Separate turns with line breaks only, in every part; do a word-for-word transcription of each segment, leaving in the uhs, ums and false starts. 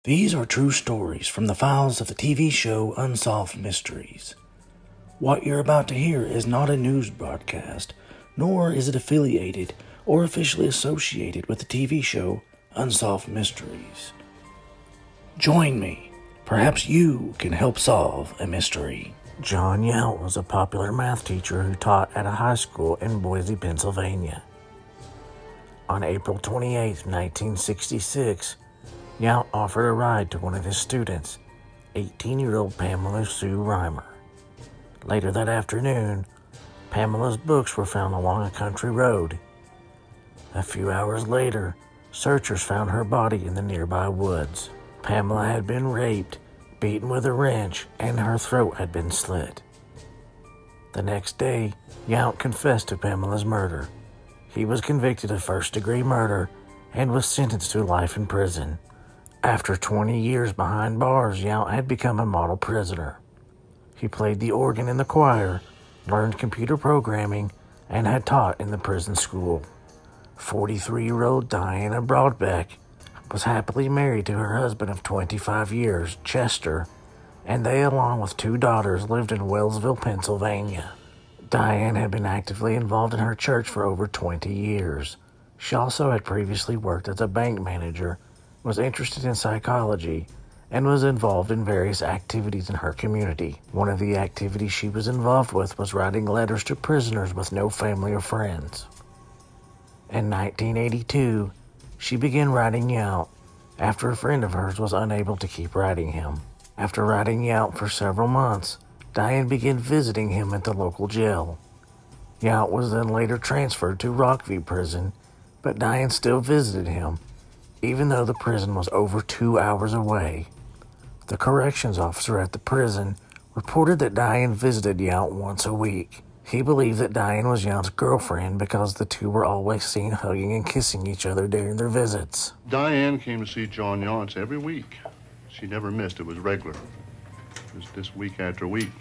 These are true stories from the files of the T V show Unsolved Mysteries. What you're about to hear is not a news broadcast, nor is it affiliated or officially associated with the T V show Unsolved Mysteries. Join me. Perhaps you can help solve a mystery. John Yount was a popular math teacher who taught at a high school in Boise, Pennsylvania. On April twenty-eighth, nineteen sixty-six, Yount offered a ride to one of his students, eighteen-year-old Pamela Sue Reimer. Later that afternoon, Pamela's books were found along a country road. A few hours later, searchers found her body in the nearby woods. Pamela had been raped, beaten with a wrench, and her throat had been slit. The next day, Yount confessed to Pamela's murder. He was convicted of first-degree murder and was sentenced to life in prison. After twenty years behind bars, Yount had become a model prisoner. He played the organ in the choir, learned computer programming, and had taught in the prison school. forty-three-year-old Diana Broadbeck was happily married to her husband of twenty-five years, Chester, and they, along with two daughters, lived in Wellsville, Pennsylvania. Diane had been actively involved in her church for over twenty years. She also had previously worked as a bank manager, was interested in psychology, and was involved in various activities in her community. One of the activities she was involved with was writing letters to prisoners with no family or friends. In nineteen eighty-two, she began writing Yount after a friend of hers was unable to keep writing him. After writing Yount for several months, Diane began visiting him at the local jail. Yount was then later transferred to Rockview Prison, but Diane still visited him, even though the prison was over two hours away. The corrections officer at the prison reported that Diane visited Yount once a week. He believed that Diane was Yount's girlfriend because the two were always seen hugging and kissing each other during their visits.
Diane came to see John Yount every week. She never missed. It was regular. It was this week after week.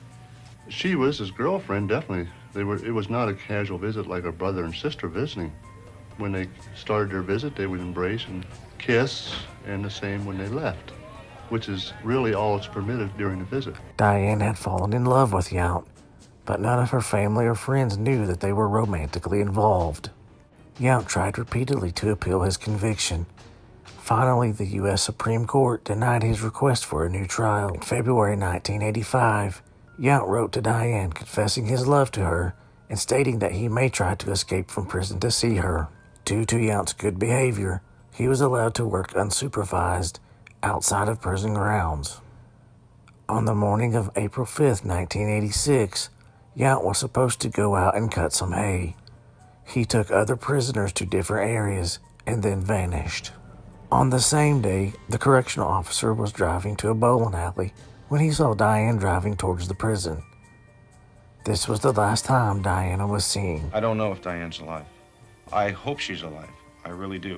She was his girlfriend, definitely. They were. It was not a casual visit like a brother and sister visiting. When they started their visit, they would embrace and kiss, and the same when they left, which is really all that's permitted during the visit.
Diane had fallen in love with Yount, but none of her family or friends knew that they were romantically involved. Yount tried repeatedly to appeal his conviction. Finally, the U S Supreme Court denied his request for a new trial. In February nineteen eighty-five, Yount wrote to Diane confessing his love to her and stating that he may try to escape from prison to see her. Due to Yount's good behavior, he was allowed to work unsupervised outside of prison grounds. On the morning of April fifth, nineteen eighty-six, Yount was supposed to go out and cut some hay. He took other prisoners to different areas and then vanished. On the same day, the correctional officer was driving to a bowling alley when he saw Diane driving towards the prison. This was the last time Diana was seen.
I don't know if Diane's alive. I hope she's alive. I really do.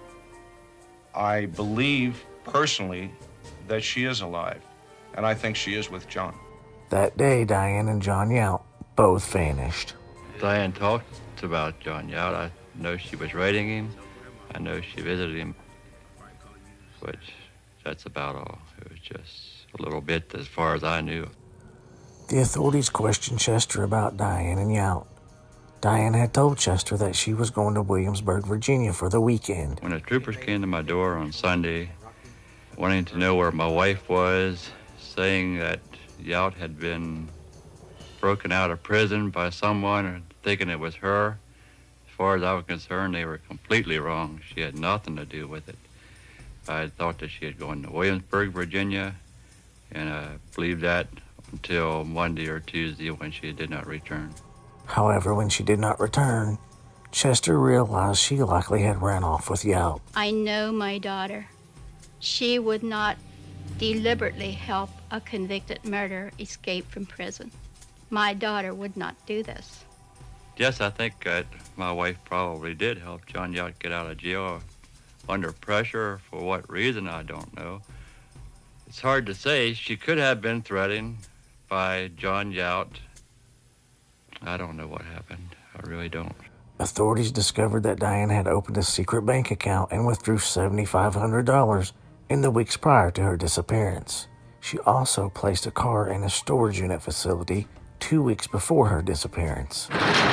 I believe personally that she is alive, and I think she is with John.
That day, Diane and John Yount both vanished.
Diane talked about John Yount. I know she was writing him. I know she visited him, which that's about all. It was just a little bit as far as I knew.
The authorities questioned Chester about Diane and Yount. Diane had told Chester that she was going to Williamsburg, Virginia for the weekend.
When the troopers came to my door on Sunday, wanting to know where my wife was, saying that Yount had been broken out of prison by someone and thinking it was her. As far as I was concerned, they were completely wrong. She had nothing to do with it. I thought that she had gone to Williamsburg, Virginia, and I believed that until Monday or Tuesday when she did not return.
However, when she did not return, Chester realized she likely had ran off with Yount.
I know my daughter. She would not deliberately help a convicted murderer escape from prison. My daughter would not do this.
Yes, I think that my wife probably did help John Yount get out of jail under pressure. For what reason, I don't know. It's hard to say. She could have been threatened by John Yount. I don't know what happened. I really don't.
Authorities discovered that Diane had opened a secret bank account and withdrew seven thousand five hundred dollars in the weeks prior to her disappearance. She also placed a car in a storage unit facility two weeks before her disappearance.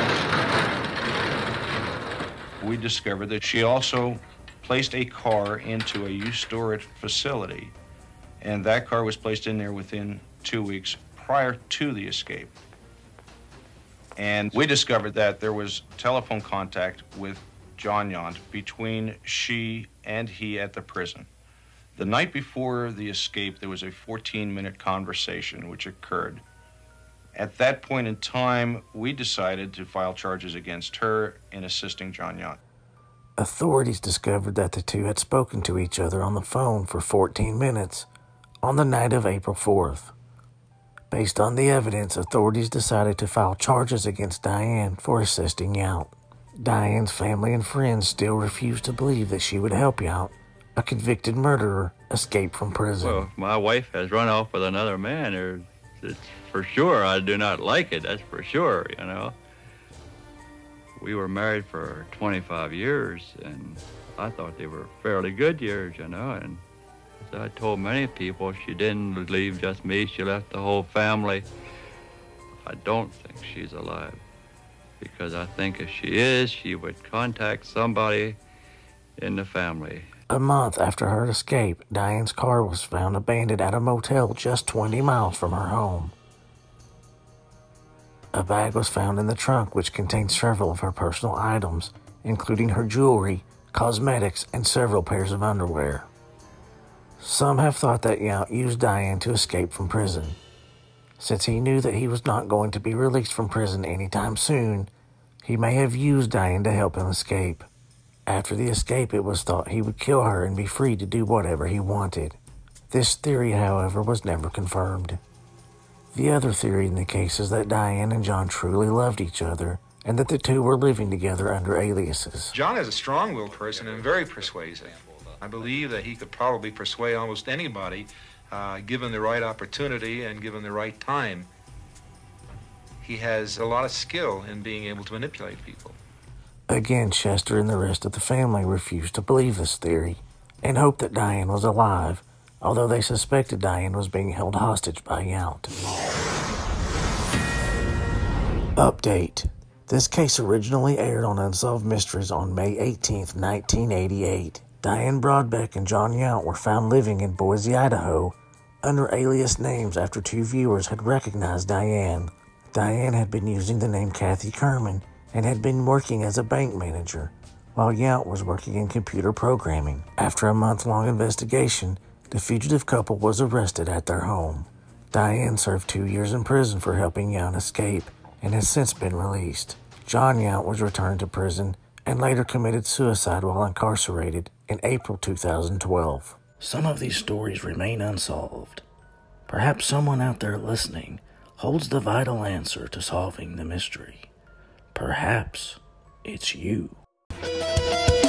We discovered that she also placed a car into a used storage facility, and that car was placed in there within two weeks prior to the escape. And we discovered that there was telephone contact with John Yount between she and he at the prison. The night before the escape, there was a fourteen-minute conversation which occurred. At that point in time, we decided to file charges against her in assisting John Yount.
Authorities discovered that the two had spoken to each other on the phone for fourteen minutes on the night of April fourth. Based on the evidence, authorities decided to file charges against Diane for assisting Yount. Diane's family and friends still refused to believe that she would help Yount, a convicted murderer, escape from prison.
Well, if my wife has run off with another man, or it's for sure I do not like it, that's for sure, you know. We were married for twenty-five years, and I thought they were fairly good years, you know, and as I told many people, she didn't leave just me, she left the whole family. I don't think she's alive, because I think if she is, she would contact somebody in the family.
A month after her escape, Diane's car was found abandoned at a motel just twenty miles from her home. A bag was found in the trunk which contained several of her personal items, including her jewelry, cosmetics, and several pairs of underwear. Some have thought that Yount used Diane to escape from prison. Since he knew that he was not going to be released from prison anytime soon, he may have used Diane to help him escape. After the escape, it was thought he would kill her and be free to do whatever he wanted. This theory, however, was never confirmed. The other theory in the case is that Diane and John truly loved each other, and that the two were living together under aliases.
John is a strong-willed person and very persuasive. I believe that he could probably persuade almost anybody, uh, given the right opportunity and given the right time. He has a lot of skill in being able to manipulate people.
Again, Chester and the rest of the family refused to believe this theory and hoped that Diane was alive, although they suspected Diane was being held hostage by Yount. Update. This case originally aired on Unsolved Mysteries on May eighteenth, nineteen eighty-eight. Diane Broadbeck and John Yount were found living in Boise, Idaho, under alias names after two viewers had recognized Diane. Diane had been using the name Kathy Kerman and had been working as a bank manager, while Yount was working in computer programming. After a month-long investigation, the fugitive couple was arrested at their home. Diane served two years in prison for helping Yount escape and has since been released. John Yount was returned to prison and later committed suicide while incarcerated in April two thousand twelve. Some of these stories remain unsolved. Perhaps someone out there listening holds the vital answer to solving the mystery. Perhaps it's you.